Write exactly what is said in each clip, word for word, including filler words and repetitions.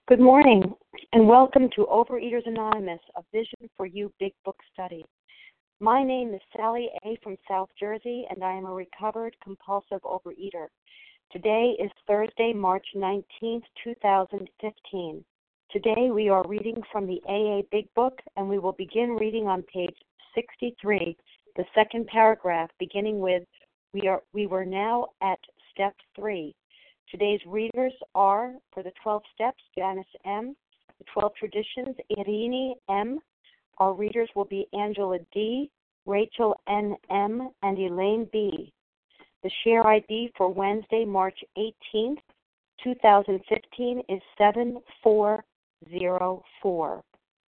Good morning, and welcome to Overeaters Anonymous, a Vision for You Big Book Study. My name is Sally A. from South Jersey, and I am a recovered compulsive overeater. Today is Thursday, March nineteenth, two thousand fifteen. Today we are reading from the A A Big Book, and we will begin reading on page sixty-three, the second paragraph, beginning with, we are we were now at step three. Today's readers are, for the twelve steps, Janice M., the twelve traditions, Irini M. Our readers will be Angela D., Rachel N M, and Elaine B. The share I D for Wednesday, March eighteenth, two thousand fifteen is seven four zero four.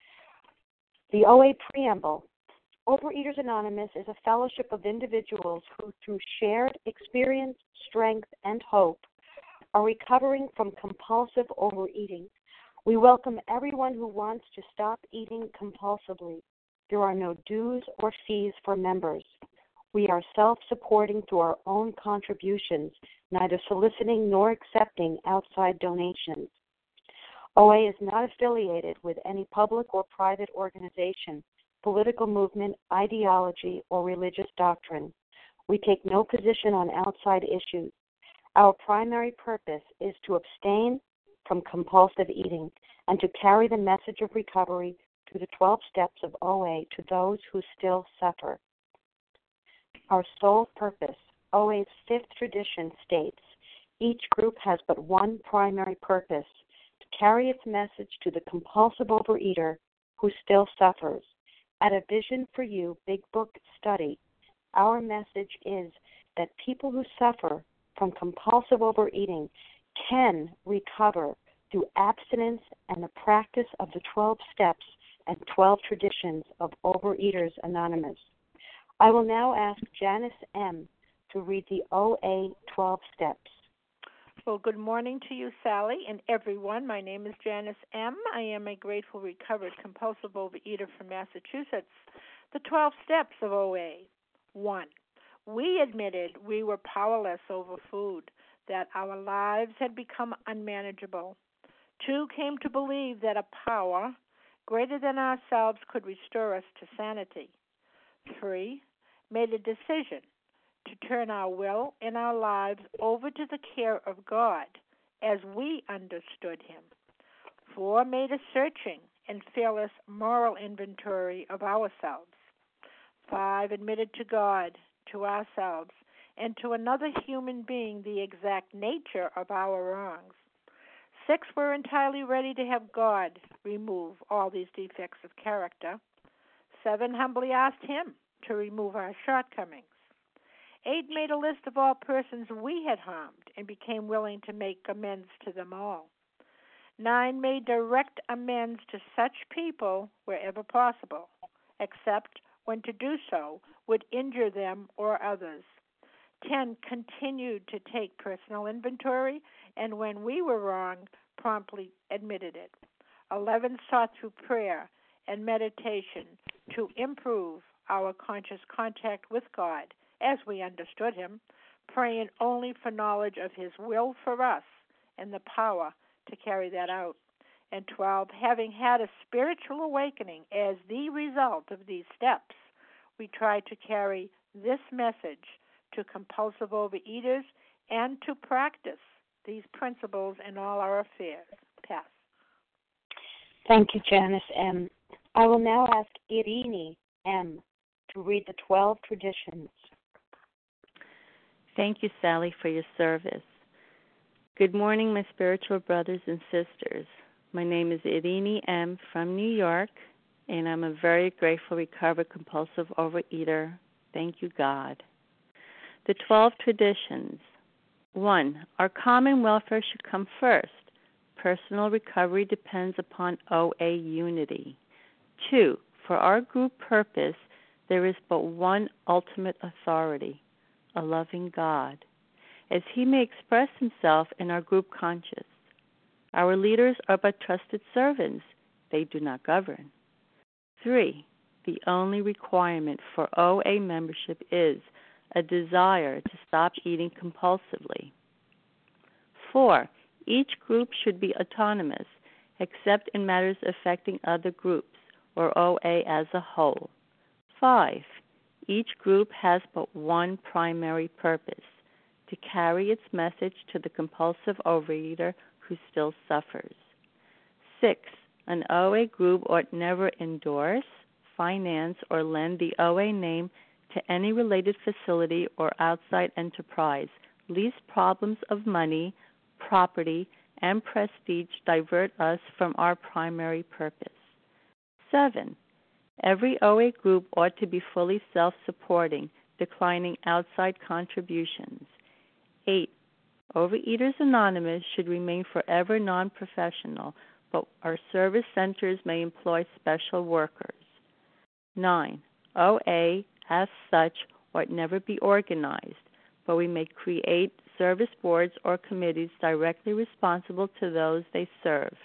The O A Preamble. Overeaters Anonymous is a fellowship of individuals who, through shared experience, strength, and hope, are recovering from compulsive overeating. We welcome everyone who wants to stop eating compulsively. There are no dues or fees for members. We are self-supporting through our own contributions, neither soliciting nor accepting outside donations. O A is not affiliated with any public or private organization, political movement, ideology, or religious doctrine. We take no position on outside issues. Our primary purpose is to abstain from compulsive eating and to carry the message of recovery through the twelve steps of O A to those who still suffer. Our sole purpose. O A's fifth tradition states, each group has but one primary purpose, to carry its message to the compulsive overeater who still suffers. At A Vision for You Big Book Study, our message is that people who suffer from compulsive overeating can recover through abstinence and the practice of the twelve steps and twelve traditions of Overeaters Anonymous. I will now ask Janice M. to read the O A twelve steps. Well, good morning to you, Sally, and everyone. My name is Janice M. I am a grateful, recovered, compulsive overeater from Massachusetts. The twelve steps of O A. One. We admitted we were powerless over food, that our lives had become unmanageable. Two, came to believe that a power greater than ourselves could restore us to sanity. Three, made a decision to turn our will and our lives over to the care of God as we understood Him. Four, made a searching and fearless moral inventory of ourselves. Five, admitted to God, to ourselves, and to another human being the exact nature of our wrongs. Six, we're entirely ready to have God remove all these defects of character. Seven, humbly asked Him to remove our shortcomings. Eight, made a list of all persons we had harmed and became willing to make amends to them all. Nine, made direct amends to such people wherever possible, except when to do so would injure them or others. Ten, continued to take personal inventory, and when we were wrong, promptly admitted it. Eleven, sought through prayer and meditation to improve our conscious contact with God as we understood Him, praying only for knowledge of His will for us and the power to carry that out. And twelve, having had a spiritual awakening as the result of these steps, we try to carry this message to compulsive overeaters and to practice these principles in all our affairs. Pass. Thank you, Janice M. I will now ask Irini M. to read the twelve traditions. Thank you, Sally, for your service. Good morning, my spiritual brothers and sisters. My name is Irini M. from New York, and I'm a very grateful, recovered, compulsive overeater. Thank you, God. The twelve traditions. One, our common welfare should come first. Personal recovery depends upon O A unity. Two, for our group purpose, there is but one ultimate authority, a loving God, as He may express Himself in our group conscience. Our leaders are but trusted servants. They do not govern. Three, the only requirement for O A membership is a desire to stop eating compulsively. Four, each group should be autonomous except in matters affecting other groups, or O A as a whole. Five, each group has but one primary purpose, to carry its message to the compulsive overeater who still suffers. Six, an O A group ought never endorse, finance, or lend the O A name to any related facility or outside enterprise, lest problems of money, property, and prestige divert us from our primary purpose. Seven, every O A group ought to be fully self-supporting, declining outside contributions. Eight, Overeaters Anonymous should remain forever non-professional, but our service centers may employ special workers. Nine, O A, as such, ought never be organized, but we may create service boards or committees directly responsible to those they serve.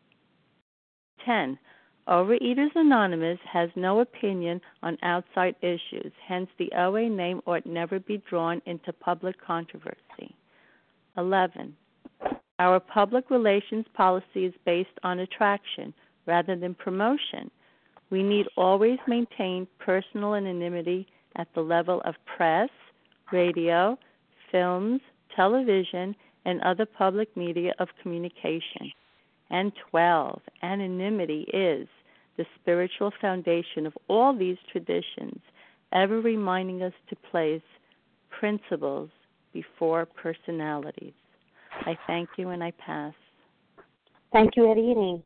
Ten, Overeaters Anonymous has no opinion on outside issues, hence the O A name ought never be drawn into public controversy. Eleven, our public relations policy is based on attraction rather than promotion. We need always maintain personal anonymity at the level of press, radio, films, television, and other public media of communication. And twelve, anonymity is the spiritual foundation of all these traditions, ever reminding us to place principles before personalities. I thank you and I pass. Thank you, Edini.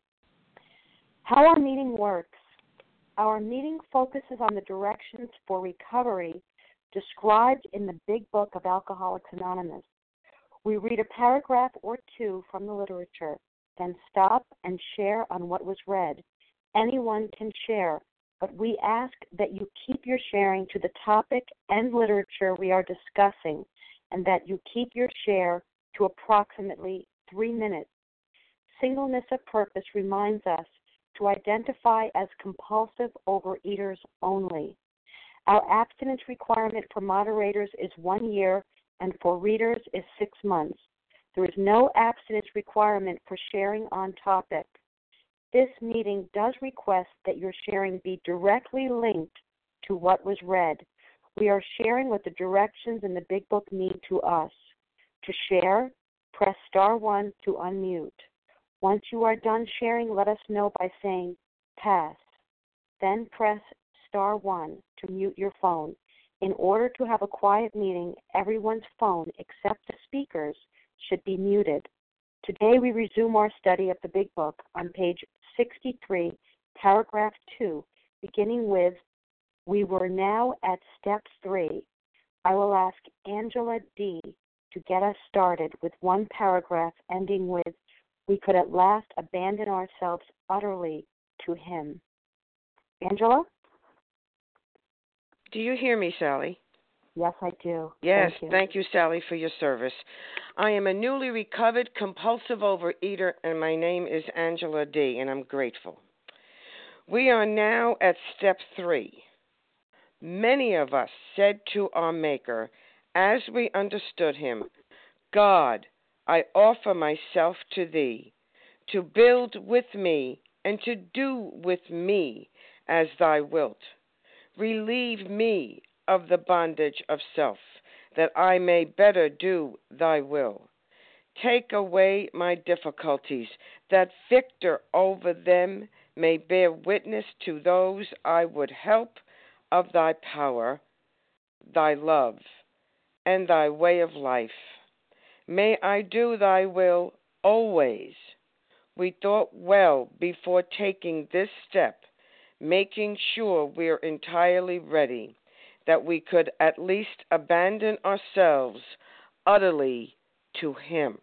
How our meeting works. Our meeting focuses on the directions for recovery described in the Big Book of Alcoholics Anonymous. We read a paragraph or two from the literature, then stop and share on what was read. Anyone can share, but we ask that you keep your sharing to the topic and literature we are discussing, and that you keep your share to approximately three minutes. Singleness of purpose reminds us to identify as compulsive overeaters only. Our abstinence requirement for moderators is one year and for readers is six months. There is no abstinence requirement for sharing on topic. This meeting does request that your sharing be directly linked to what was read. We are sharing what the directions in the Big Book mean to us. To share, press star one to unmute. Once you are done sharing, let us know by saying pass. Then press star one to mute your phone. In order to have a quiet meeting, everyone's phone except the speakers should be muted. Today we resume our study of the Big Book on page sixty-three, paragraph two, beginning with, we were now at step three. I will ask Angela D. to get us started with one paragraph ending with, we could at last abandon ourselves utterly to him. Angela? Do you hear me, Sally? Yes, I do. Yes, thank you. Thank you, Sally, for your service. I am a newly recovered compulsive overeater, and my name is Angela D., and I'm grateful. We are now at step three. Many of us said to our Maker, as we understood him, God, I offer myself to thee, to build with me and to do with me as thou wilt. Relieve me of the bondage of self, that I may better do thy will. Take away my difficulties, that victor over them may bear witness to those I would help of thy power, thy love, and thy way of life. May I do thy will always. We thought well before taking this step, making sure we're entirely ready, that we could at least abandon ourselves utterly to him.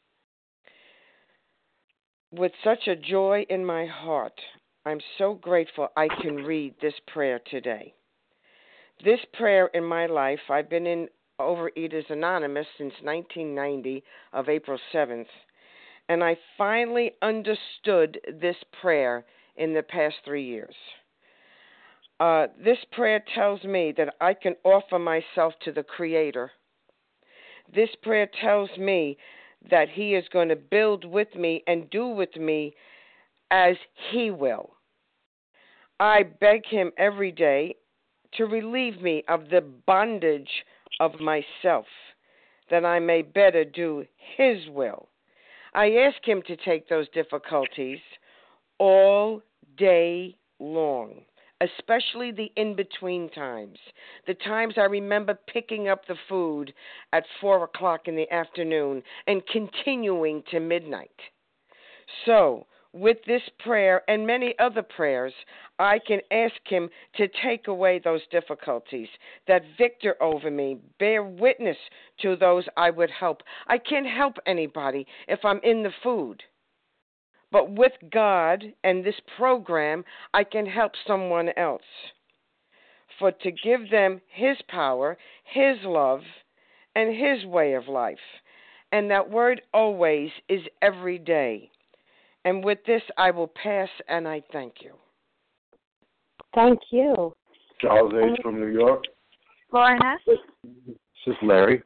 With such a joy in my heart, I'm so grateful I can read this prayer today. This prayer in my life, I've been in Overeaters Anonymous since nineteen ninety of April seventh, and I finally understood this prayer in the past three years. Uh, this prayer tells me that I can offer myself to the Creator. This prayer tells me that he is going to build with me and do with me as He will. I beg Him every day to relieve me of the bondage of myself, that I may better do His will. I ask Him to take those difficulties all day long, especially the in-between times, the times I remember picking up the food at four o'clock in the afternoon and continuing to midnight. So, with this prayer and many other prayers, I can ask Him to take away those difficulties, that victor over me, bear witness to those I would help. I can't help anybody if I'm in the food. But with God and this program, I can help someone else. For to give them His power, His love, and His way of life. And that word always is every day. And with this, I will pass, and I thank you. Thank you. Charles H. from New York. Lauren S. This is Larry.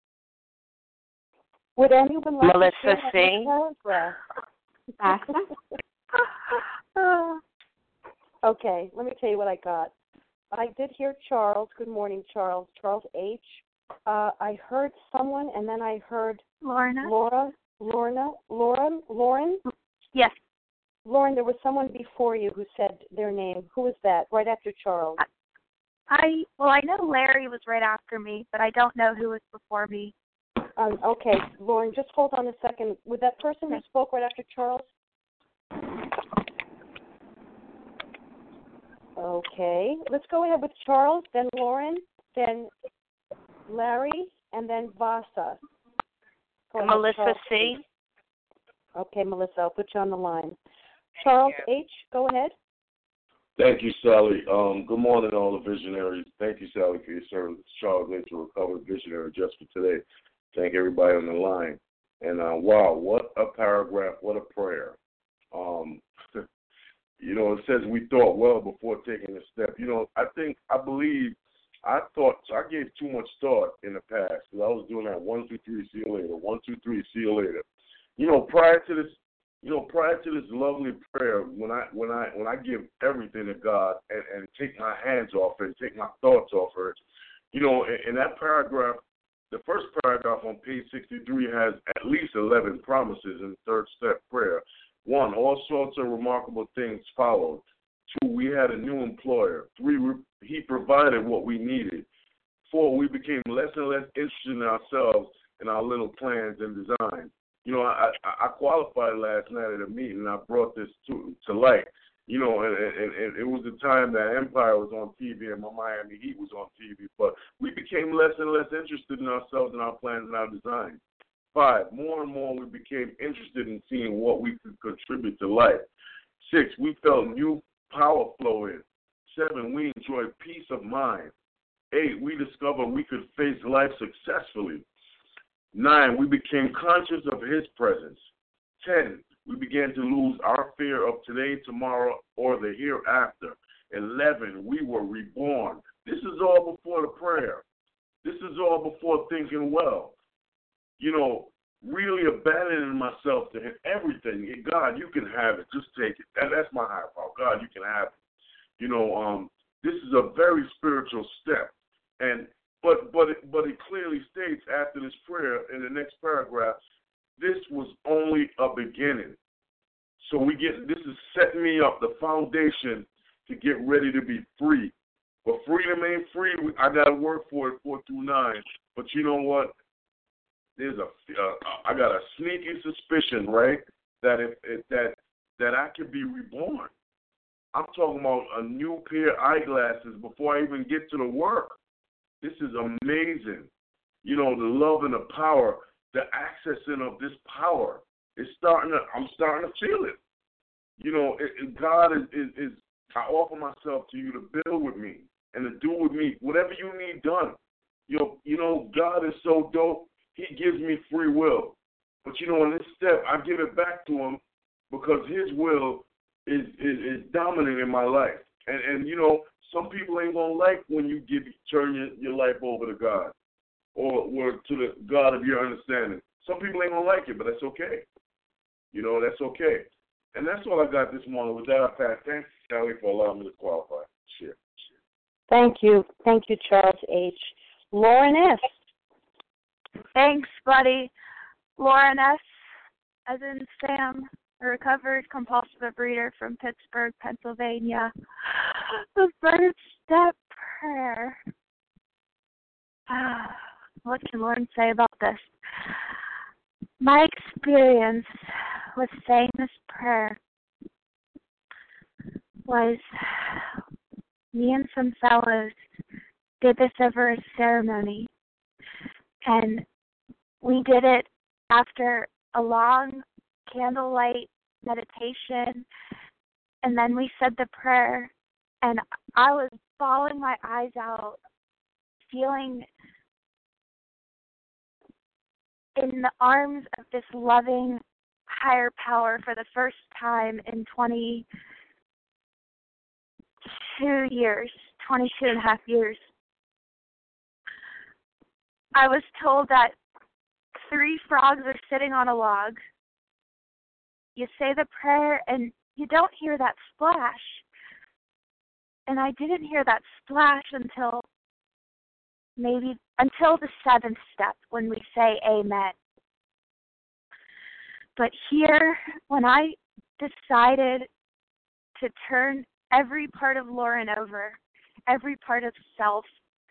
Would anyone like Melissa to share C. paragraph? Okay, let me tell you what I got. I did hear Charles. Good morning, Charles. Charles H. Uh, I heard someone, and then I heard Lorna. Laura. Lorna. Lauren. Lauren. Yes. Lauren, there was someone before you who said their name. Who was that? Right after Charles. I well, I know Larry was right after me, but I don't know who was before me. Um, okay, Lauren, just hold on a second. Was that person who spoke right after Charles? Okay, let's go ahead with Charles, then Lauren, then Larry, and then Vasa. Go ahead, Melissa Charles. C. Okay, Melissa, I'll put you on the line. Charles H., go ahead. Thank you, Sally. Um, good morning, all the visionaries. Thank you, Sally, for your service. Charles H., a recovered visionary just for today. Thank everybody on the line. And, uh, wow, what a paragraph, what a prayer. Um, you know, it says we thought well before taking a step. You know, I think, I believe, I thought, I gave too much thought in the past because I was doing that one, two, three, see you later, one, two, three, see you later. You know, prior to this, you know, prior to this lovely prayer, when I when I when I give everything to God and, and take my hands off it, take my thoughts off it, you know, in, in that paragraph, the first paragraph on page sixty-three has at least eleven promises in the third step prayer. One, all sorts of remarkable things followed. Two, we had a new employer. Three, he provided what we needed. Four, we became less and less interested in ourselves and our little plans and designs. You know, I, I, I qualified last night at a meeting, and I brought this to to light. You know, and, and, and it was the time that Empire was on T V and my Miami Heat was on T V. But we became less and less interested in ourselves and our plans and our designs. Five, more and more we became interested in seeing what we could contribute to life. Six, we felt new power flow in. Seven, we enjoyed peace of mind. Eight, we discovered we could face life successfully. Nine, we became conscious of His presence. Ten, we began to lose our fear of today, tomorrow, or the hereafter. Eleven, we were reborn. This is all before the prayer. This is all before thinking well. You know, really abandoning myself to everything. God, you can have it. Just take it. That, that's my higher power. God, you can have it. You know, um, this is a very spiritual step. And But but it, but it clearly states after this prayer in the next paragraph, this was only a beginning. So we get this is setting me up the foundation to get ready to be free. But freedom ain't free. I got to work for it four through nine. But you know what? There's a uh, I got a sneaky suspicion, right, that if, if that that I could be reborn. I'm talking about a new pair of eyeglasses before I even get to the work. This is amazing. You know, the love and the power, the accessing of this power is starting to, I'm starting to feel it. You know, it, it, God is, is, is, I offer myself to you to build with me and to do with me whatever you need done. You know, you know, God is so dope, He gives me free will. But, you know, in this step, I give it back to Him because His will is, is, is dominant in my life. And, and, you know, some people ain't going to like when you give turn your, your life over to God or, or to the God of your understanding. Some people ain't going to like it, but that's okay. You know, that's okay. And that's all I got this morning. With that, I pass. Thanks, Sally, for allowing me to qualify. Share. Thank you. Thank you, Charles H. Lauren S. Thanks, buddy. Lauren S., as in Sam, a recovered compulsive reader from Pittsburgh, Pennsylvania. The first step prayer. Ah, what can Lauren say about this? My experience with saying this prayer was me and some fellows did this over a ceremony, and we did it after a long candlelight meditation, and then we said the prayer, and I was bawling my eyes out, feeling in the arms of this loving higher power for the first time in twenty-two years, twenty-two and a half years. I was told that three frogs are sitting on a log. You say the prayer and you don't hear that splash. And I didn't hear that splash until maybe until the seventh step when we say amen. But here, when I decided to turn every part of Lauren over, every part of self,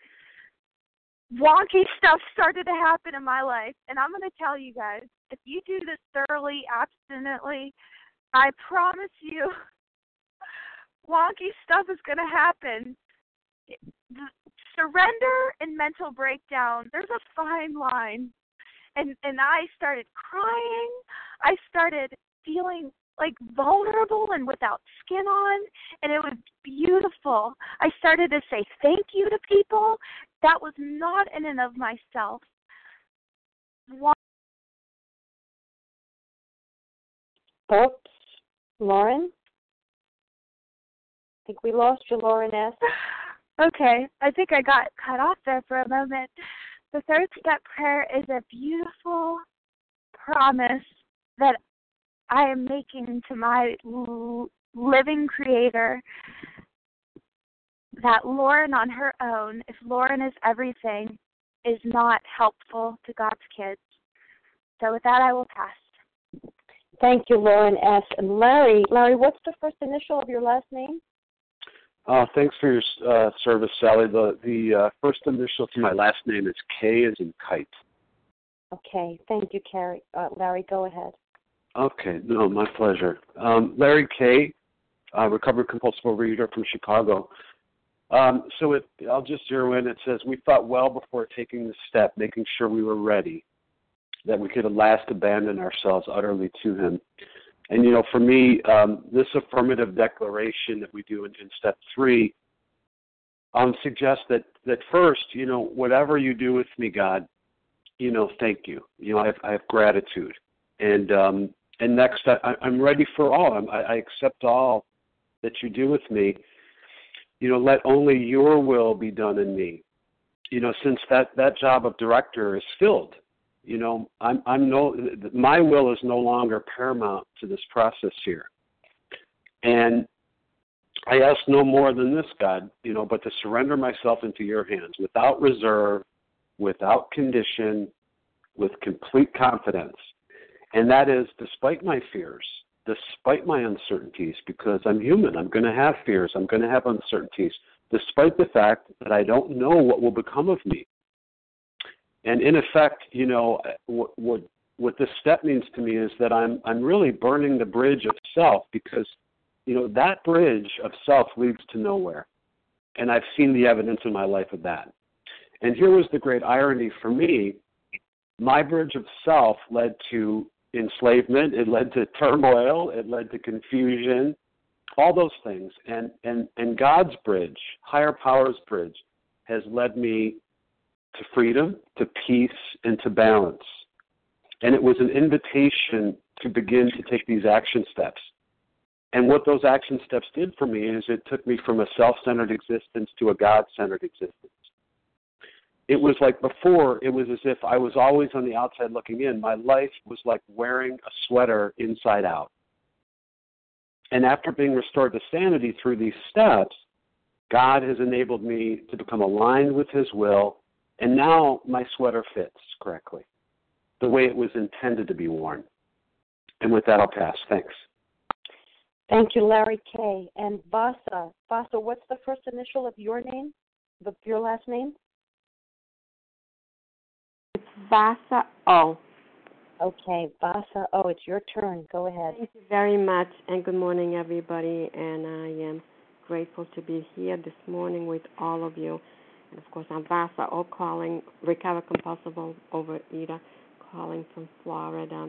wonky stuff started to happen in my life. And I'm going to tell you guys, if you do this thoroughly, abstinently, I promise you, wonky stuff is going to happen. The surrender and mental breakdown, there's a fine line. And and I started crying. I started feeling like vulnerable and without skin on, and it was beautiful. I started to say thank you to people. That was not in and of myself. One- Oops. Lauren? I think we lost you, Lauren S. Okay, I think I got cut off there for a moment. The third step prayer is a beautiful promise that I am making to my living Creator that Lauren on her own, if Lauren is everything, is not helpful to God's kids. So with that, I will pass. Thank you, Lauren S. And Larry, Larry, what's the first initial of your last name? Uh, thanks for your uh, service, Sally. The the uh, first initial to my last name is K as in kite. Okay, thank you, Carrie. Uh, Larry, go ahead. Okay, no, my pleasure. Um, Larry K., uh, recovered compulsive overeater from Chicago. Um, so it, I'll just zero in. It says, we thought well before taking the step, making sure we were ready, that we could at last abandon ourselves utterly to him. And, you know, for me, um, this affirmative declaration that we do in, in step three um, suggests that, that first, you know, whatever you do with me, God, you know, thank you. You know, I have, I have gratitude. And um, and next, I, I'm ready for all. I'm, I, I accept all that you do with me. You know, let only your will be done in me. You know, since that, that job of director is filled. You know, I'm, I'm no, my will is no longer paramount to this process here. And I ask no more than this, God, you know, but to surrender myself into your hands without reserve, without condition, with complete confidence. And that is despite my fears, despite my uncertainties, because I'm human. I'm going to have fears. I'm going to have uncertainties, despite the fact that I don't know what will become of me. And in effect, you know, what, what what this step means to me is that I'm I'm really burning the bridge of self, because, you know, that bridge of self leads to nowhere. And I've seen the evidence in my life of that. And here was the great irony for me. My bridge of self led to enslavement. It led to turmoil. It led to confusion, all those things. And, and, and God's bridge, higher power's bridge, has led me to freedom, to peace, and to balance. And it was an invitation to begin to take these action steps. And what those action steps did for me is it took me from a self-centered existence to a God-centered existence. It was like before, it was as if I was always on the outside looking in. My life was like wearing a sweater inside out. And after being restored to sanity through these steps, God has enabled me to become aligned with his will, and now my sweater fits correctly, the way it was intended to be worn. And with that, I'll pass. Thanks. Thank you, Larry K. And Vasa. Vasa, what's the first initial of your name, the, your last name? It's Vasa O. Okay, Vasa O, it's your turn. Go ahead. Thank you very much, and good morning, everybody. And I am grateful to be here this morning with all of you. And, of course, I'm Vasa O, calling, recovered compulsive overeater, calling from Florida.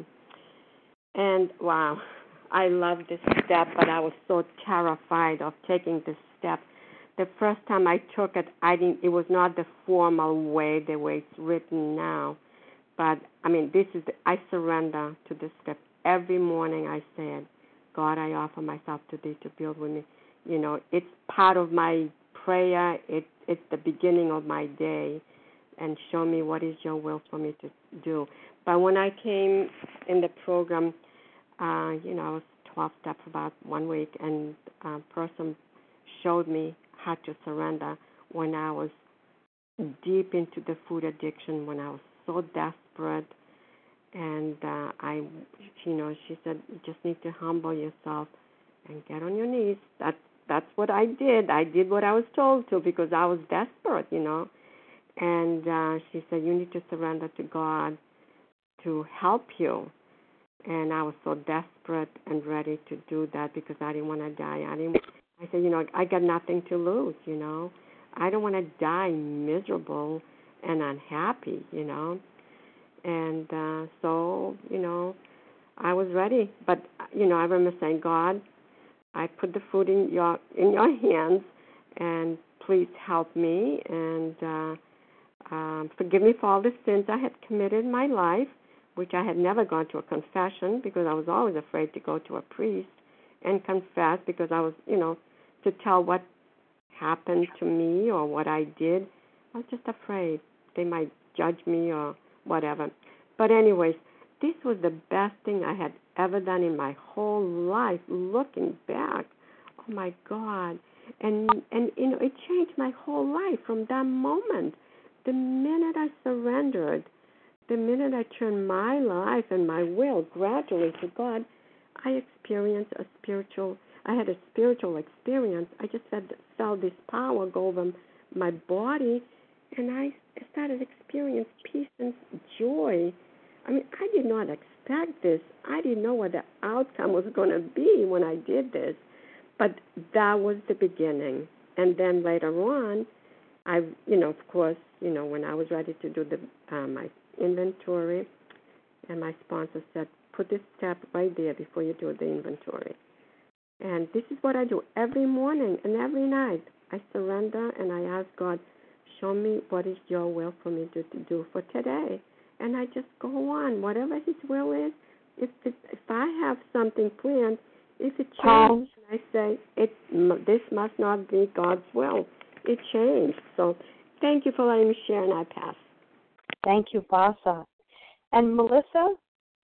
And, wow, I love this step, but I was so terrified of taking this step. The first time I took it, I didn't. It was not the formal way, the way it's written now. But, I mean, this is, the, I surrender to this step. Every morning I said, God, I offer myself to thee to build with me. You know, it's part of my prayer. It, it's the beginning of my day. And show me what is your will for me to do. But when I came in the program, uh, you know, I was twelve steps for about one week, and a person showed me how to surrender when I was deep into the food addiction, when I was so desperate. And uh, I, you know, she said, you just need to humble yourself and get on your knees. That, that's what I did. I did what I was told to because I was desperate, you know. And uh, she said, you need to surrender to God to help you. And I was so desperate and ready to do that because I didn't want to die. I didn't. I said, you know, I got nothing to lose, you know. I don't want to die miserable and unhappy, you know. And uh, so, you know, I was ready. But, you know, I remember saying, God, I put the food in your in your hands, and please help me and uh, um, forgive me for all the sins I had committed in my life, which I had never gone to a confession because I was always afraid to go to a priest and confess because I was, you know, to tell what happened to me or what I did. I was just afraid they might judge me or whatever. But anyways, this was the best thing I had ever done in my whole life, looking back. Oh, my God. And, and you know, it changed my whole life from that moment. The minute I surrendered, the minute I turned my life and my will gradually to God, I experienced a spiritual, I had a spiritual experience. I just had, felt this power go over my body, and I started experiencing peace and joy. I mean, I did not expect this. I didn't know what the outcome was going to be when I did this, but that was the beginning. And then later on, I, you know, of course, you know, when I was ready to do the uh, my inventory, and my sponsor said, put this step right there before you do the inventory. And this is what I do every morning and every night. I surrender and I ask God, show me what is your will for me to, to do for today. And I just go on, whatever his will is. If it, if I have something planned, if it changes, I say, it, this must not be God's will. It changed. So thank you for letting me share, and I pass. Thank you, Vasa. And Melissa?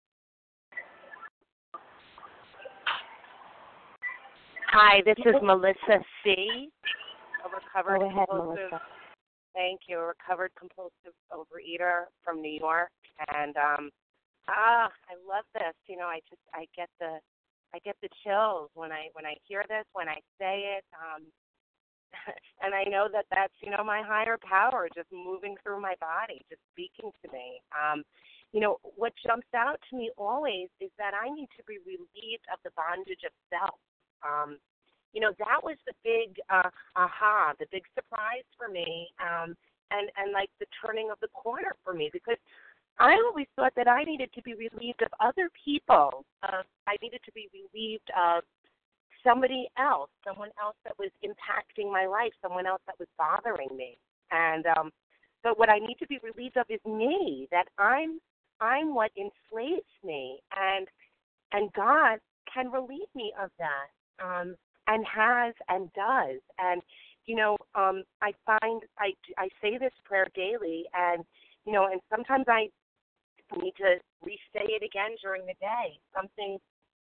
Hi, this is Melissa C., a recovered Go ahead, compulsive. Melissa. Thank you, a recovered compulsive overeater from New York, and um, ah, I love this. You know, I just I get the I get the chills when I when I hear this, when I say it, um, and I know that that's you know my higher power just moving through my body, just speaking to me. Um, you know, what jumps out to me always is that I need to be relieved of the bondage of self. Um, you know, that was the big uh, aha, the big surprise for me, um, and, and like the turning of the corner for me, because I always thought that I needed to be relieved of other people. Uh, I needed to be relieved of somebody else, someone else that was impacting my life, someone else that was bothering me. And um, but what I need to be relieved of is me, that I'm I'm what enslaves me, and and God can relieve me of that. Um, and has and does. And, you know, um, I find I, I say this prayer daily, and, you know, and sometimes I need to re-say it again during the day. Something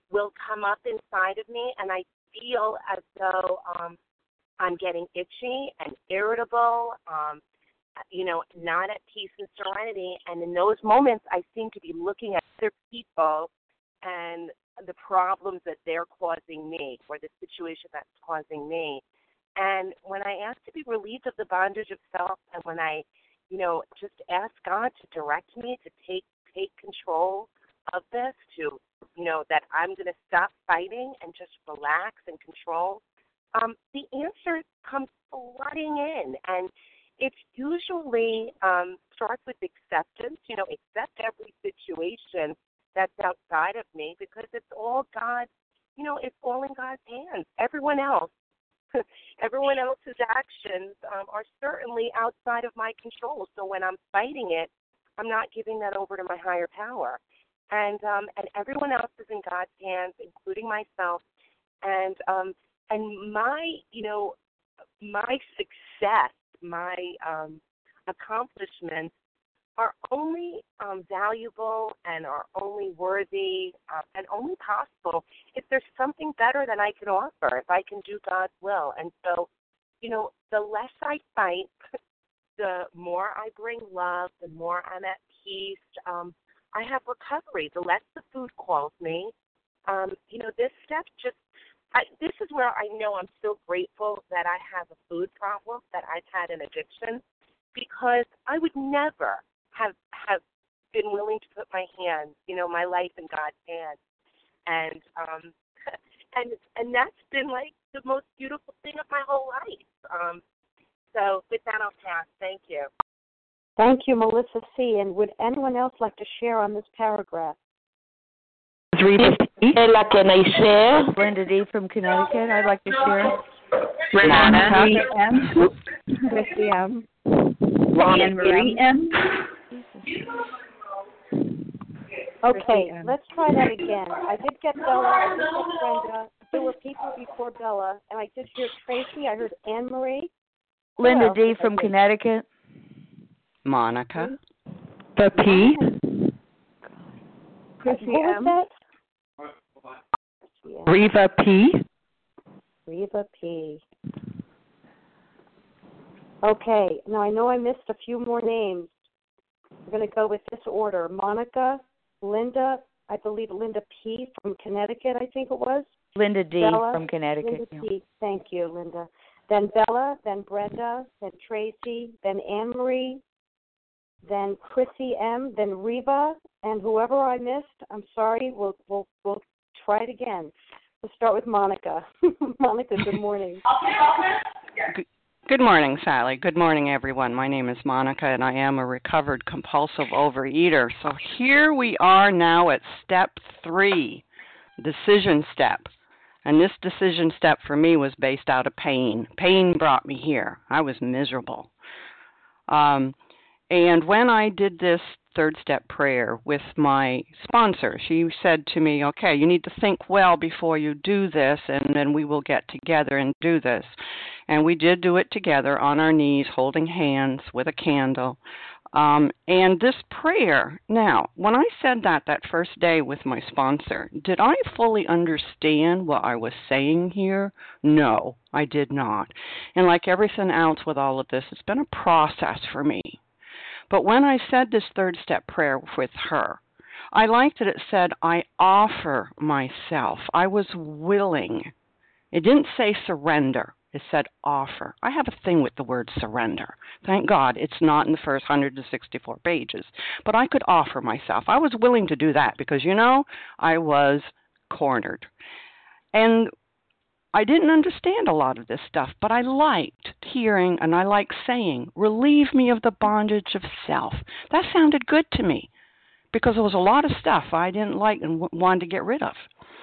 will come up inside of me, and I feel as though um, I'm getting itchy and irritable, um, you know, not at peace and serenity. And in those moments, I seem to be looking at other people and the problems that they're causing me or the situation that's causing me. And when I ask to be relieved of the bondage of self, and when I, you know, just ask God to direct me to take take control of this, to, you know, that I'm going to stop fighting and just relax and control, um, the answer comes flooding in. And it's usually um, starts with acceptance, you know, accept every situation that's outside of me, because it's all God, you know, it's all in God's hands. Everyone else, everyone else's actions um, are certainly outside of my control. So when I'm fighting it, I'm not giving that over to my higher power. And um, and everyone else is in God's hands, including myself. And um, and my, you know, my success, my um, accomplishments are only um, valuable and are only worthy uh, and only possible if there's something better that I can offer, if I can do God's will. And so, you know, the less I fight, the more I bring love, the more I'm at peace. Um, I have recovery. The less the food calls me. Um, you know, this step just, I, this is where I know I'm so grateful that I have a food problem, that I've had an addiction, because I would never have have been willing to put my hands, you know, my life in God's hands. And um, and and that's been like the most beautiful thing of my whole life. Um, so with that, I'll pass. Thank you. Thank you, Melissa C. And would anyone else like to share on this paragraph? Rita P. Can I share? Linda D. from Connecticut. I'd like to share. Renata M. Chrissy M. Anne Marie M. Okay, let's try that again. I did get Bella, I did get Brenda. There were people before Bella, and I did hear Tracy. I heard Anne Marie. Linda D. from Connecticut. Monica. The P. Chrissy Who was that? Reva P. Reva P. Okay, now I know I missed a few more names. We're going to go with this order. Monica, Linda, I believe Linda P. from Connecticut, I think it was. Linda D. Bella, from Connecticut. Linda P. Thank you, Linda. Then Bella, then Brenda, then Tracy, then Anne Marie, then Chrissy M., then Reva, and whoever I missed, I'm sorry, we'll we'll we'll try it again. We'll start with Monica. Monica, good morning. Good, good morning, Sally. Good morning, everyone. My name is Monica, and I am a recovered compulsive overeater. So here we are now at step three, decision step. And this decision step for me was based out of pain. Pain brought me here. I was miserable. Um, and when I did this third step prayer with my sponsor, she said to me, okay, you need to think well before you do this, and then we will get together and do this. And we did do it together on our knees, holding hands with a candle. Um, and this prayer, now, when I said that that first day with my sponsor, did I fully understand what I was saying here? No, I did not. And like everything else with all of this, it's been a process for me. But when I said this third step prayer with her, I liked that it said, I offer myself. I was willing. It didn't say surrender. It said offer. I have a thing with the word surrender. Thank God it's not in the first one hundred sixty-four pages. But I could offer myself. I was willing to do that because, you know, I was cornered. And I didn't understand a lot of this stuff, but I liked hearing and I liked saying, relieve me of the bondage of self. That sounded good to me because there was a lot of stuff I didn't like and w- wanted to get rid of.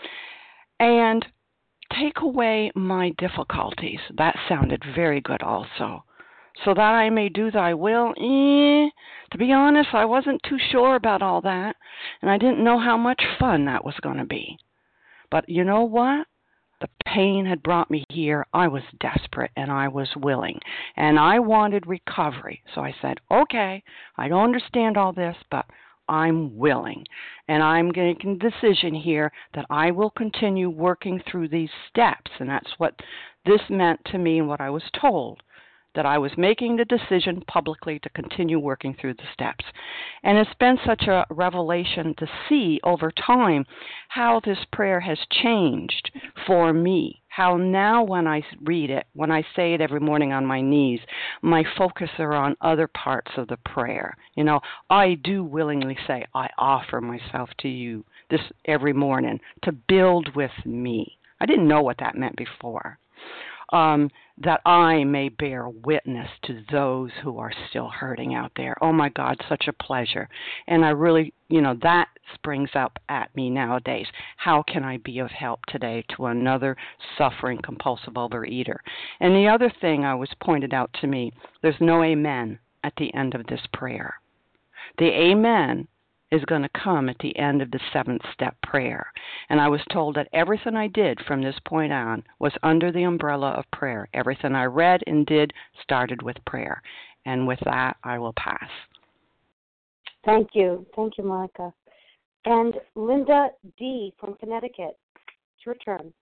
And take away my difficulties. That sounded very good also. So that I may do thy will. Eh, to be honest, I wasn't too sure about all that, and I didn't know how much fun that was going to be. But you know what? The pain had brought me here. I was desperate, and I was willing, and I wanted recovery. So I said, okay, I don't understand all this, but I'm willing. And I'm making a decision here that I will continue working through these steps. And that's what this meant to me and what I was told, that I was making the decision publicly to continue working through the steps. And it's been such a revelation to see over time how this prayer has changed for me. How now when I read it, when I say it every morning on my knees, my focus are on other parts of the prayer. You know, I do willingly say, I offer myself to you this every morning to build with me. I didn't know what that meant before. Um, that I may bear witness to those who are still hurting out there. Oh, my God, such a pleasure. And I really, you know, that springs up at me nowadays. How can I be of help today to another suffering compulsive overeater? And the other thing I was pointed out to me, there's no amen at the end of this prayer. The amen is going to come at the end of the seventh step prayer. And I was told that everything I did from this point on was under the umbrella of prayer. Everything I read and did started with prayer. And with that, I will pass. Thank you. Thank you, Monica. And Linda D. from Connecticut. It's your turn.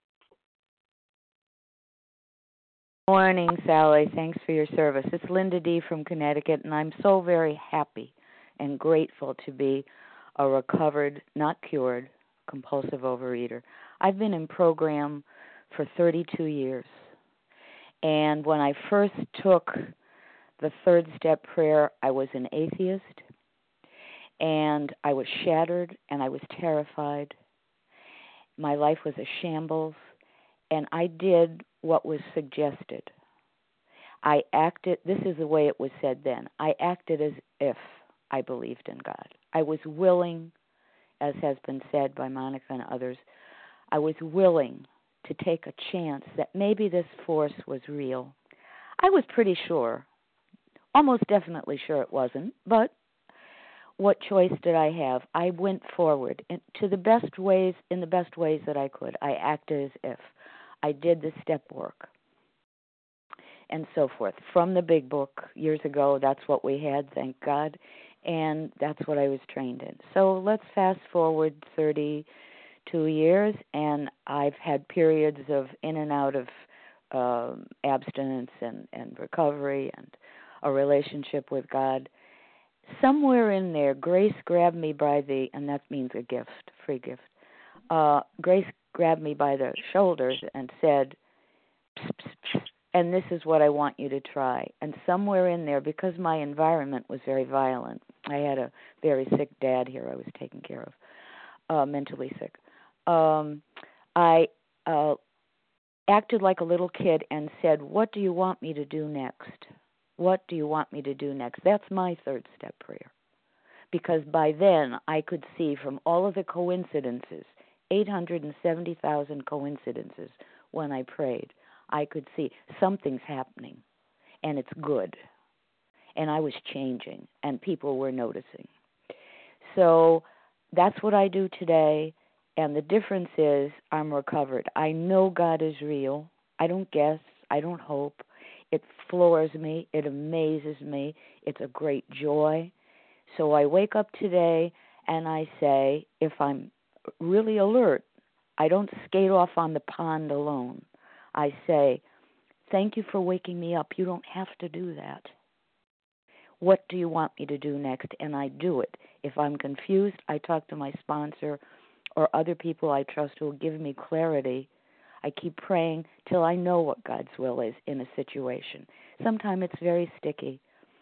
Morning, Sally. Thanks for your service. It's Linda D. from Connecticut, and I'm so very happy and grateful to be a recovered, not cured, compulsive overeater. I've been in program for thirty-two years. And when I first took the third step prayer, I was an atheist, and I was shattered, and I was terrified. My life was a shambles, and I did what was suggested. I acted, this is the way it was said then, I acted as if I believed in God. I was willing, as has been said by Monica and others, I was willing to take a chance that maybe this force was real. I was pretty sure, almost definitely sure it wasn't, but what choice did I have? I went forward in, to the best ways, in the best ways that I could. I acted as if. I did the step work and so forth. From the big book years ago, that's what we had, thank God. And that's what I was trained in. So let's fast forward thirty-two years, and I've had periods of in and out of um, abstinence and, and recovery and a relationship with God. Somewhere in there, Grace grabbed me by the, and that means a gift, free gift. Uh, Grace grabbed me by the shoulders and said, psst, psst, psst, and this is what I want you to try. And somewhere in there, because my environment was very violent, I had a very sick dad here I was taking care of, uh, mentally sick. Um, I uh, acted like a little kid and said, what do you want me to do next? What do you want me to do next? That's my third step prayer. Because by then I could see from all of the coincidences, eight hundred seventy thousand coincidences when I prayed, I could see something's happening, and it's good. And I was changing, and people were noticing. So that's what I do today, and the difference is I'm recovered. I know God is real. I don't guess. I don't hope. It floors me. It amazes me. It's a great joy. So I wake up today, and I say, if I'm really alert, I don't skate off on the pond alone. I say, thank you for waking me up. You don't have to do that. What do you want me to do next? And I do it. If I'm confused, I talk to my sponsor or other people I trust who will give me clarity. I keep praying till I know what God's will is in a situation. Sometimes it's very sticky.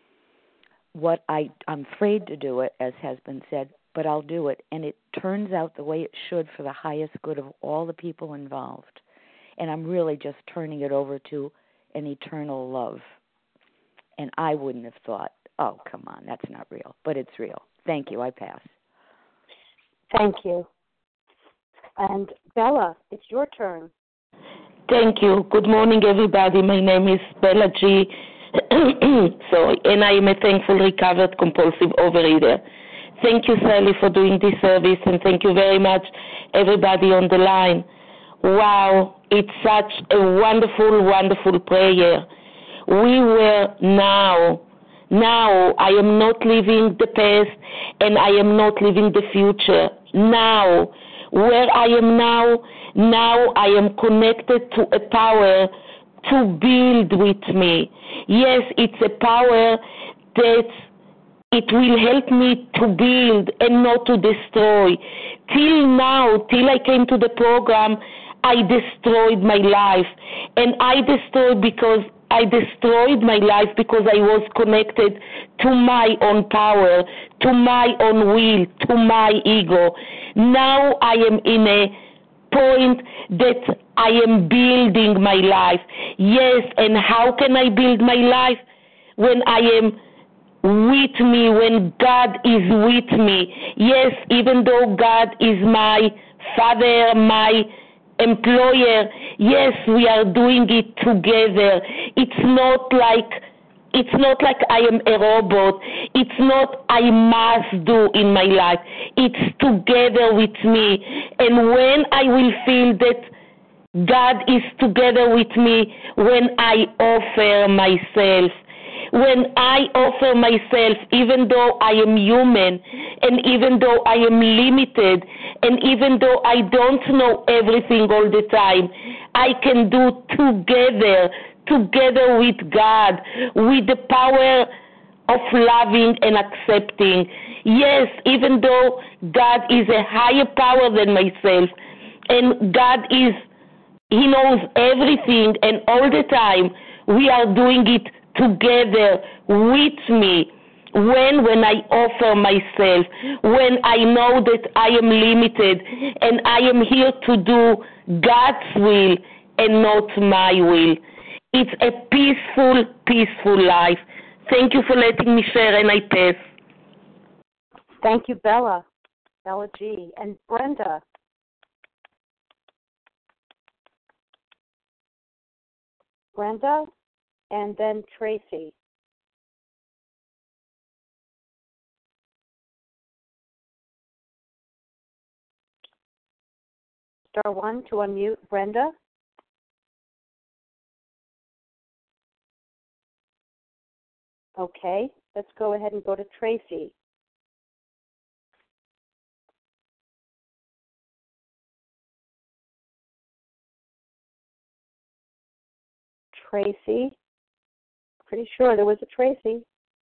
What I, I'm afraid to do it, as has been said, but I'll do it. And it turns out the way it should for the highest good of all the people involved. And I'm really just turning it over to an eternal love. And I wouldn't have thought, oh, come on, that's not real. But it's real. Thank you. I pass. Thank you. And Bella, it's your turn. Thank you. Good morning, everybody. My name is Bella G. so, and I am a thankful recovered compulsive overeater. Thank you, Sally, for doing this service, and thank you very much, everybody on the line. Wow, it's such a wonderful, wonderful prayer. We were now Now I am not living the past and I am not living the future. Now, where I am now, now I am connected to a power to build with me. Yes, it's a power that it will help me to build and not to destroy. Till now, till I came to the program, I destroyed my life. And I destroyed because I destroyed my life because I was connected to my own power, to my own will, to my ego. Now I am in a point that I am building my life. Yes, and how can I build my life? When I am with me, when God is with me. Yes, even though God is my father, my employer, yes, we are doing it together. It's not like it's not like I am a robot. It's not I must do in my life. It's together with me. And when I will feel that God is together with me, when I offer myself, when I offer myself, even though I am human, and even though I am limited, and even though I don't know everything all the time, I can do together, together with God, with the power of loving and accepting. Yes, even though God is a higher power than myself, and God is, He knows everything, and all the time, we are doing it together with me. When when I offer myself, when I know that I am limited and I am here to do God's will and not my will. It's a peaceful, peaceful life. Thank you for letting me share, and I pass. Thank you, Bella, Bella G. And Brenda. Brenda, and then Tracy. Star one to unmute Brenda. Okay, let's go ahead and go to Tracy. Tracy. Pretty sure there was a Tracy.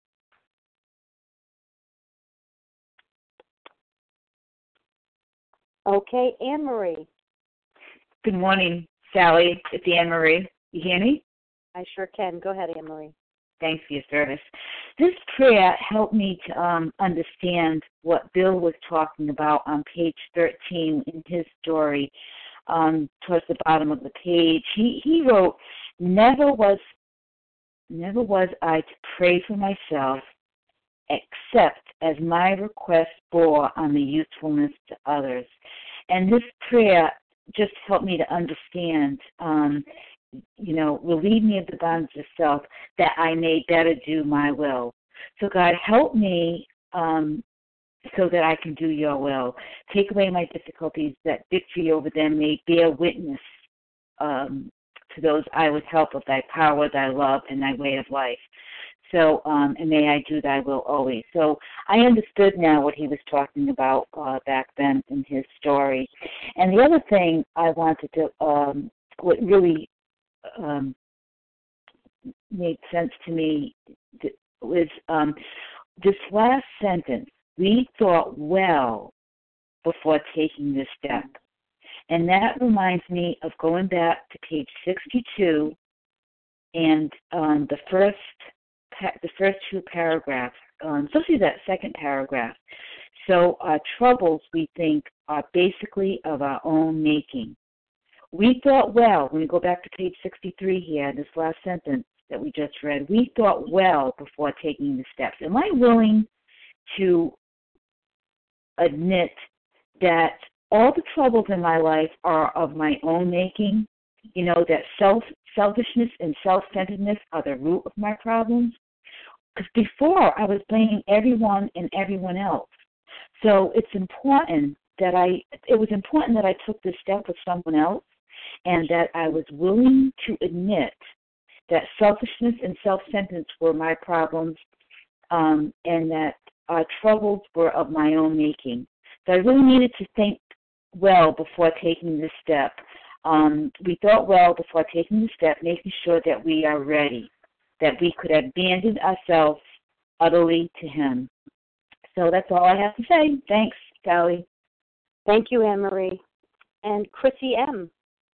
Okay, Anne Marie. Good morning, Sally. It's Anne Marie. You hear me? I sure can. Go ahead, Anne Marie. Thanks for your service. This prayer helped me to um, understand what Bill was talking about on page thirteen in his story, um, towards the bottom of the page. He he wrote, "Never was, never was I to pray for myself, except as my request bore on the usefulness to others." And this prayer just helped me to understand, um, you know, relieve me of the bonds of self, that I may better do my will. So God, help me um, so that I can do your will. Take away my difficulties, that victory over them may bear witness um, to those I would help of thy power, thy love, and thy way of life. So, um, and may I do thy will always. So I understood now what he was talking about uh, back then in his story. And the other thing I wanted to, um, what really um, made sense to me was um, this last sentence, we thought well before taking this step. And that reminds me of going back to page sixty-two and um, the first the first two paragraphs, um, especially that second paragraph. So our troubles, we think, are basically of our own making. We thought well, when we go back to page sixty-three here, this last sentence that we just read, we thought well before taking the steps. Am I willing to admit that all the troubles in my life are of my own making? You know, that self selfishness and self-centeredness are the root of my problems? Because before I was blaming everyone and everyone else. So it's important that I, it was important that I took this step with someone else and that I was willing to admit that selfishness and self-centeredness were my problems um, and that our troubles were of my own making. So I really needed to think well before taking this step. Um, we thought well before taking the step, making sure that we are ready, that we could abandon ourselves utterly to Him. So that's all I have to say. Thanks, Sally. Thank you, Anne Marie. And Chrissy M.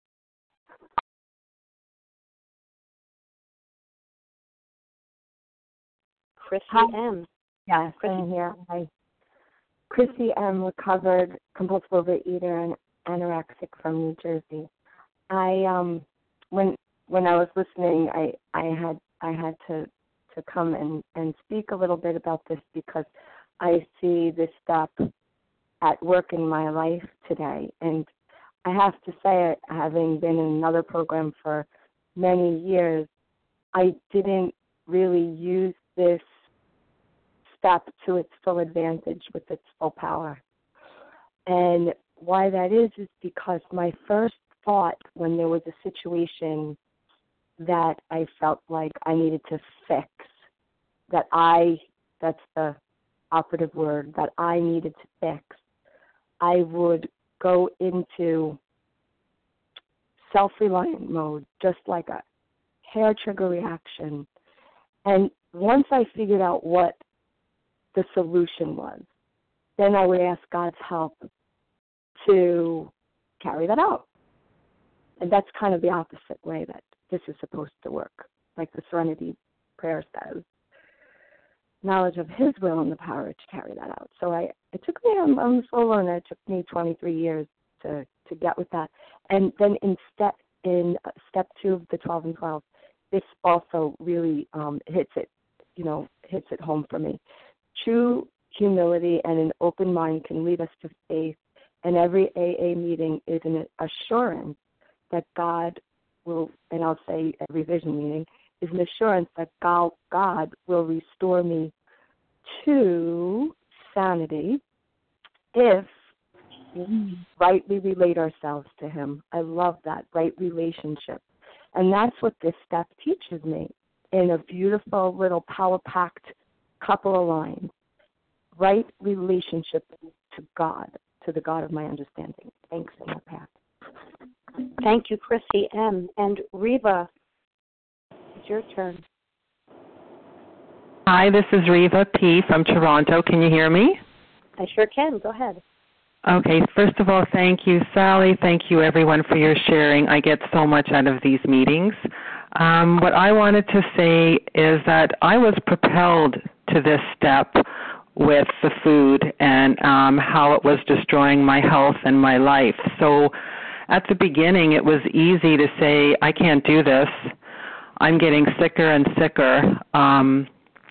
Chrissy Hi. M. Yes, Chrissy. I'm here. Hi. Chrissy M., recovered compulsive overeater and anorexic from New Jersey. I um when when I was listening, I, I had I had to, to come and, and speak a little bit about this because I see this step at work in my life today. And I have to say, having been in another program for many years, I didn't really use this step to its full advantage with its full power. And why that is is because my first thought when there was a situation that I felt like I needed to fix, that I, that's the operative word, that I needed to fix, I would go into self-reliant mode, just like a hair trigger reaction. And once I figured out what the solution was, then I would ask God's help to carry that out. And that's kind of the opposite way that this is supposed to work, like the Serenity Prayer says. Knowledge of His will and the power to carry that out. So I, it took me, I'm, I'm slow learner, it took me twenty-three years to, to get with that. And then in step, in step two of the twelve and twelve, this also really um, hits it, you know, hits it home for me. True humility and an open mind can lead us to faith, and every A A meeting is an assurance that God will, and I'll say every vision meeting, is an assurance that God, God will restore me to sanity if we rightly relate ourselves to Him. I love that, right relationship. And that's what this step teaches me in a beautiful little power-packed couple of lines. Right relationship to God, to the God of my understanding. Thanks, and I'll pass. Thank you, Chrissy M. And Reva, it's your turn. Hi, this is Reva P. from Toronto. Can you hear me? I sure can. Go ahead. Okay, first of all, thank you, Sally. Thank you, everyone, for your sharing. I get so much out of these meetings. Um, what I wanted to say is that I was propelled to this step with the food and um, how it was destroying my health and my life. So at the beginning, it was easy to say, I can't do this. I'm getting sicker and sicker, um,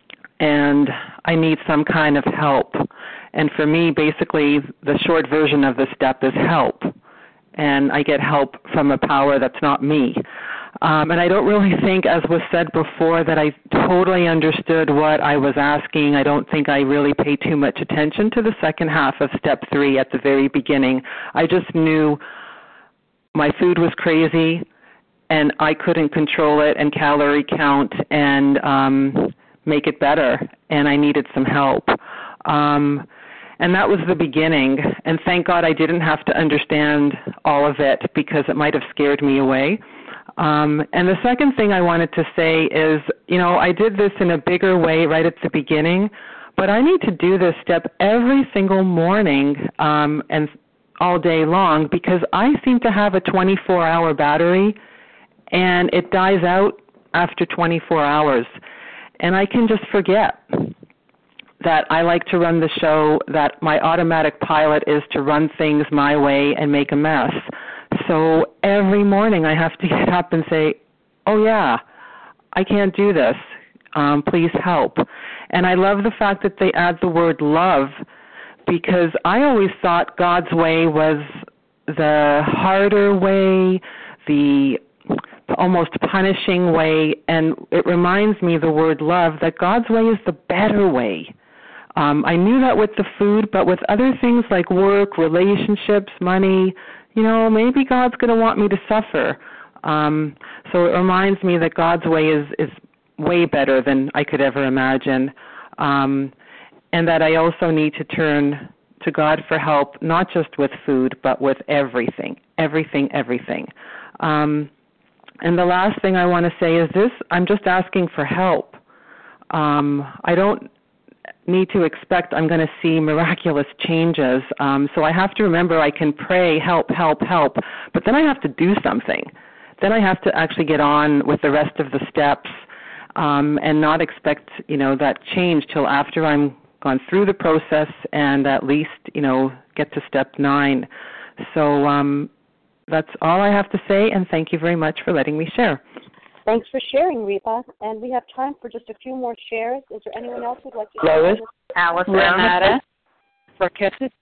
and I need some kind of help. And for me, basically, the short version of the step is help. And I get help from a power that's not me. Um, and I don't really think, as was said before, that I totally understood what I was asking. I don't think I really paid too much attention to the second half of step three at the very beginning. I just knew my food was crazy, and I couldn't control it and calorie count and um, make it better, and I needed some help. Um, and that was the beginning, and thank God I didn't have to understand all of it because it might have scared me away. Um, and the second thing I wanted to say is, you know, I did this in a bigger way right at the beginning, but I need to do this step every single morning um, and all day long because I seem to have a twenty-four hour battery, and it dies out after twenty-four hours. And I can just forget that I like to run the show, that my automatic pilot is to run things my way and make a mess. So every morning I have to get up and say, oh, yeah, I can't do this. Um, please help. And I love the fact that they add the word love because I always thought God's way was the harder way, the almost punishing way, and it reminds me, the word love, that God's way is the better way. Um, I knew that with the food, but with other things like work, relationships, money, you know, maybe God's going to want me to suffer. Um, so it reminds me that God's way is, is way better than I could ever imagine. um, and that I also need to turn to God for help, not just with food, but with everything, everything, everything. Um, and the last thing I want to say is this: I'm just asking for help. Um, I don't need to expect I'm going to see miraculous changes. Um, so I have to remember I can pray, help, help, help, but then I have to do something. Then I have to actually get on with the rest of the steps um, and not expect, you know, that change till after I'm gone through the process and at least, you know, get to step nine. So um, that's all I have to say, and thank you very much for letting me share. Thanks for sharing, Reba. And we have time for just a few more shares. Is there anyone else who'd like to Lois, share? Alice, Renata, Rakefet.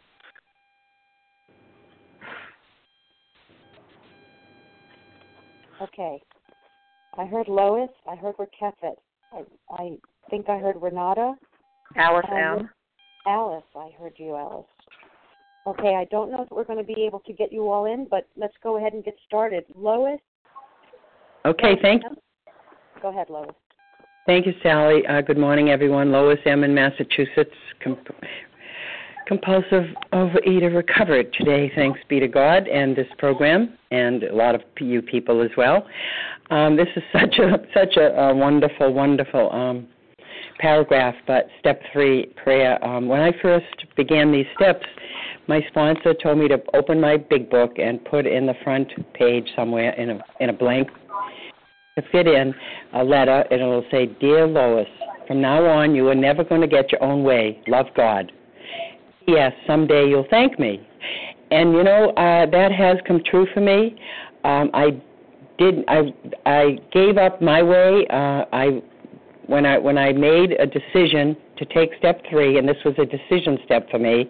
Okay. I heard Lois. I heard Rakefet. I, I think I heard Renata. Alice and M. Alice. I heard you, Alice. Okay, I don't know if we're going to be able to get you all in, but let's go ahead and get started. Lois? Okay, thank Go ahead, Lois. Thank you, Sally. Uh, good morning, everyone. Lois M. in Massachusetts, comp- compulsive overeater recovered today. Thanks be to God and this program, and a lot of you people as well. Um, this is such a such a, a wonderful, wonderful um, paragraph. But step three, prayer. Um, when I first began these steps, my sponsor told me to open my big book and put in the front page somewhere in a in a blank to fit in a letter, and it'll say, "Dear Lois, from now on you are never going to get your own way. Love, God. Yes, someday you'll thank me." And you know uh, that has come true for me. Um, I did. I I gave up my way. Uh, I when I when I made a decision to take step three, and this was a decision step for me.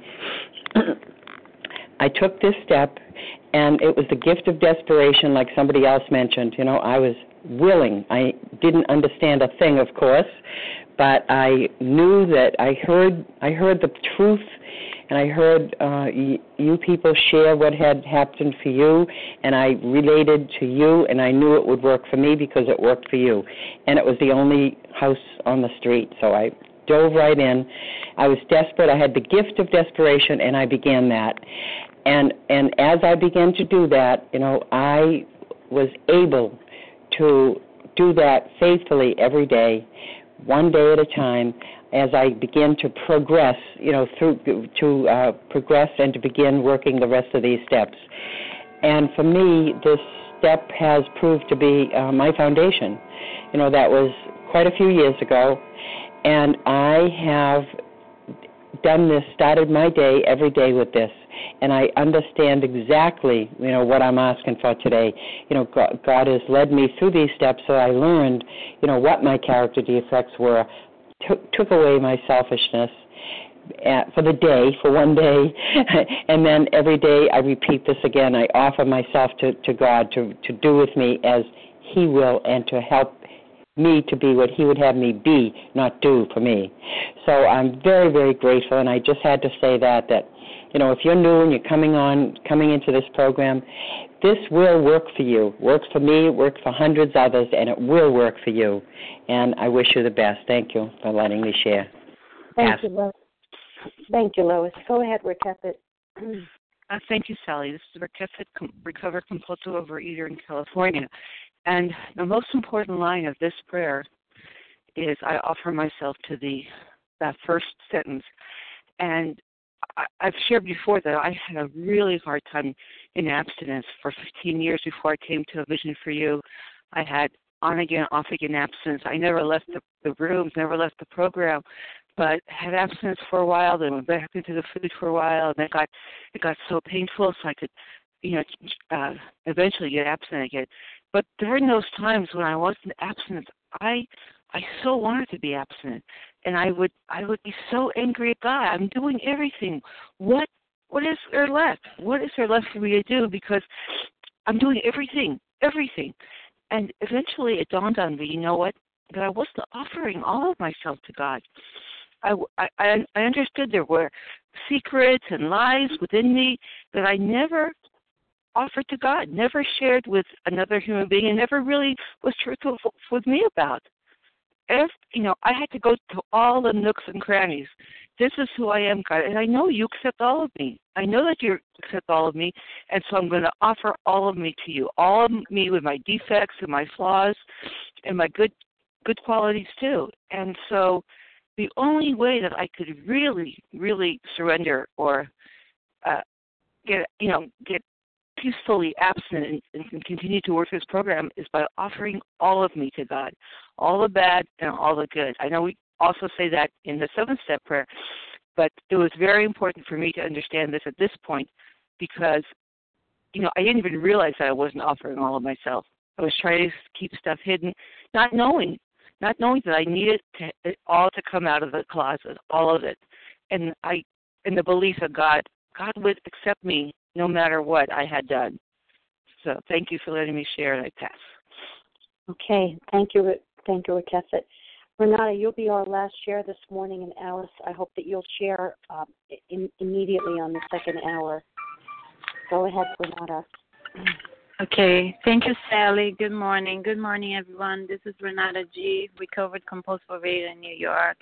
I took this step, and it was the gift of desperation, like somebody else mentioned. You know, I was willing. I didn't understand a thing, of course, but I knew that I heard I heard the truth, and I heard uh, y- you people share what had happened for you, and I related to you, and I knew it would work for me because it worked for you. And it was the only house on the street, so I dove right in. I was desperate. I had the gift of desperation, and I began that. And and as I began to do that, you know, I was able to do that faithfully every day, one day at a time, as I began to progress, you know, through to uh, progress and to begin working the rest of these steps. And for me, this step has proved to be uh, my foundation. You know, that was quite a few years ago, and I have done this, started my day every day with this, and I understand exactly, you know, what I'm asking for today. You know, God, God has led me through these steps, so I learned, you know, what my character defects were, took, took away my selfishness uh, for the day, for one day, and then every day I repeat this again. I offer myself to, to God to, to do with me as He will, and to help me to be what He would have me be, not do for me. So I'm very, very grateful, and I just had to say that, that, you know, if you're new and you're coming on, coming into this program, this will work for you. Works for me, works for hundreds of others, and it will work for you. And I wish you the best. Thank you for letting me share. Thank Yes. you, Lois. Thank you, Lois. Go ahead, Rakefet. Uh, thank you, Sally. This is Rakefet, com- recovered compulsive overeater in California. And the most important line of this prayer is, I offer myself to Thee, that first sentence. And I, I've shared before that I had a really hard time in abstinence for fifteen years before I came to A Vision for You. I had on-again, off-again abstinence. I never left the, the rooms, never left the program, but had abstinence for a while, then went back into the food for a while, and it got, it got so painful so I could, you know, uh, eventually get abstinent again. But during those times when I wasn't abstinent, I I so wanted to be abstinent, and I would I would be so angry at God. I'm doing everything. What what is there left? What is there left for me to do? Because I'm doing everything, everything. And eventually it dawned on me, you know what? That I wasn't offering all of myself to God. I, I, I understood there were secrets and lies within me that I never offered to God, never shared with another human being, and never really was truthful with me about. if, you know, I had to go to all the nooks and crannies. This is who I am, God, and I know you accept all of me. I know that you accept all of me, and so I'm going to offer all of me to you, all of me with my defects and my flaws and my good good qualities too. And so the only way that I could really, really surrender or uh, get, you know, get peacefully abstinent and, and continue to work this program is by offering all of me to God, all the bad and all the good. I know we also say that in the seventh-step prayer, but it was very important for me to understand this at this point because, you know, I didn't even realize that I wasn't offering all of myself. I was trying to keep stuff hidden, not knowing, not knowing that I needed to, it all to come out of the closet, all of it, and I, in the belief that God, God would accept me no matter what I had done. So thank you for letting me share, and I pass. Okay, thank you, thank you, Rakefet. Renata, you'll be our last share this morning, and Alice, I hope that you'll share um, in, immediately on the second hour. Go ahead, Renata. Okay, thank you, Sally. Good morning. Good morning, everyone. This is Renata G., recovered compulsive overeater in New York.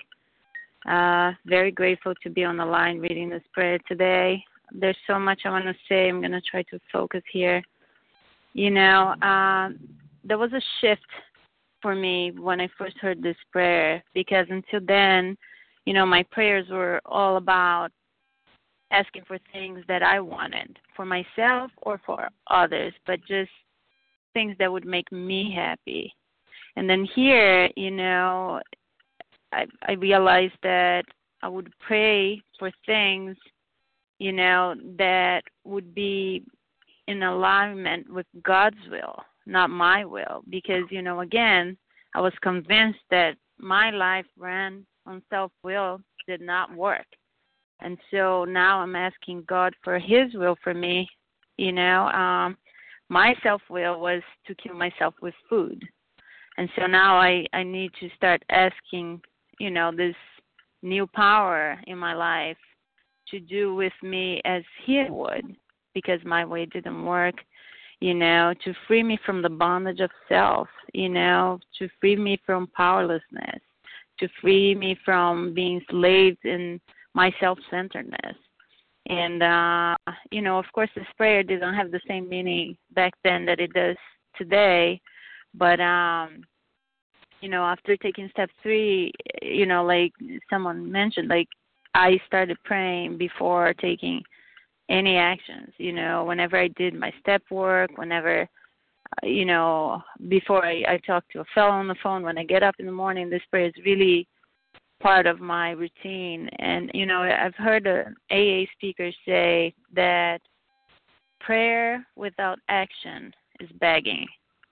Uh, very grateful to be on the line reading this prayer today. There's so much I want to say. I'm going to try to focus here. You know, uh, there was a shift for me when I first heard this prayer because until then, you know, my prayers were all about asking for things that I wanted for myself or for others, but just things that would make me happy. And then here, you know, I, I realized that I would pray for things, you know, that would be in alignment with God's will, not my will. Because, you know, again, I was convinced that my life ran on self-will did not work. And so now I'm asking God for his will for me. You know, um, my self-will was to kill myself with food. And so now I, I need to start asking, you know, this new power in my life to do with me as he would, because my way didn't work, you know, to free me from the bondage of self, you know, to free me from powerlessness, to free me from being enslaved in my self-centeredness. And, uh, you know, of course, this prayer didn't have the same meaning back then that it does today. But, um, you know, after taking step three, you know, like someone mentioned, like I started praying before taking any actions, you know, whenever I did my step work, whenever, uh, you know, before I, I talk to a fellow on the phone, when I get up in the morning, this prayer is really part of my routine. And, you know, I've heard an A A speaker say that prayer without action is begging,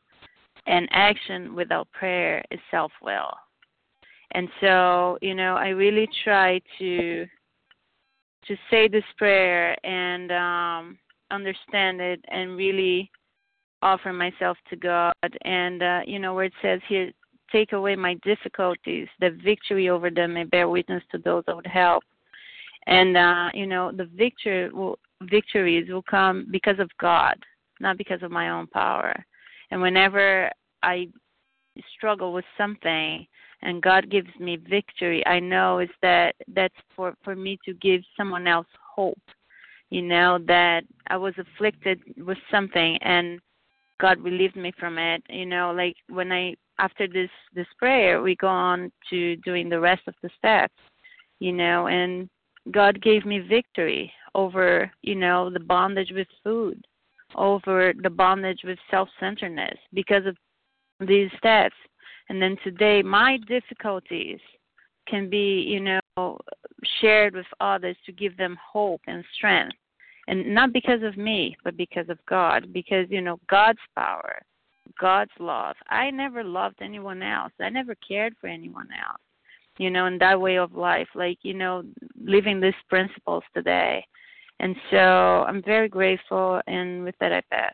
and action without prayer is self-will. And so, you know, I really try to to say this prayer and um, understand it and really offer myself to God. And, uh, you know, where it says here, take away my difficulties, the victory over them may bear witness to those that would help. And, uh, you know, the victory will, victories will come because of God, not because of my own power. And whenever I struggle with something and God gives me victory, I know is that that's for, for me to give someone else hope, you know, that I was afflicted with something and God relieved me from it. You know, like when I, after this, this prayer, we go on to doing the rest of the steps, you know, and God gave me victory over, you know, the bondage with food, over the bondage with self-centeredness because of these steps. And then today, my difficulties can be, you know, shared with others to give them hope and strength. And not because of me, but because of God, because, you know, God's power, God's love. I never loved anyone else. I never cared for anyone else, you know, in that way of life, like, you know, living these principles today. And so I'm very grateful, and with that, I pass.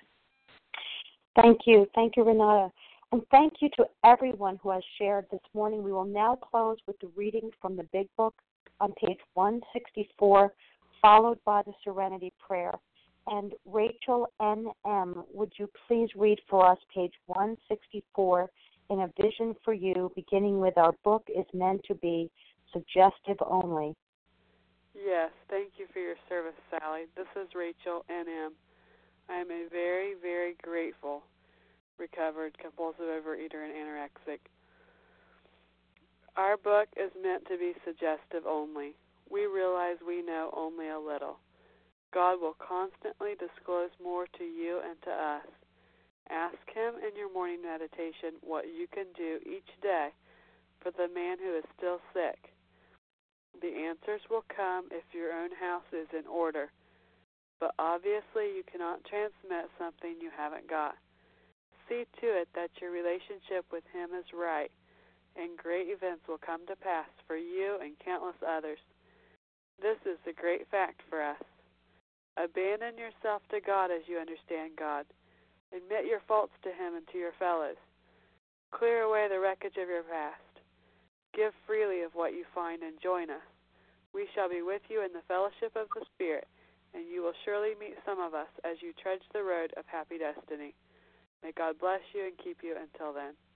Thank you. Thank you, Renata. And thank you to everyone who has shared this morning. We will now close with the reading from the Big Book on page one sixty-four, followed by the Serenity Prayer. And Rachel N M, would you please read for us page one sixty-four in a vision for you, beginning with our book is meant to be suggestive only. Yes, thank you for your service, Sally. This is Rachel N M. I am a very, very grateful recovered compulsive overeater and anorexic. Our book is meant to be suggestive only. We realize we know only a little. God will constantly disclose more to you and to us. Ask Him in your morning meditation what you can do each day for the man who is still sick. The answers will come if your own house is in order, but obviously you cannot transmit something you haven't got. See to it that your relationship with Him is right, and great events will come to pass for you and countless others. This is the great fact for us. Abandon yourself to God as you understand God. Admit your faults to Him and to your fellows. Clear away the wreckage of your past. Give freely of what you find and join us. We shall be with you in the fellowship of the Spirit, and you will surely meet some of us as you trudge the road of happy destiny. May God bless you and keep you until then.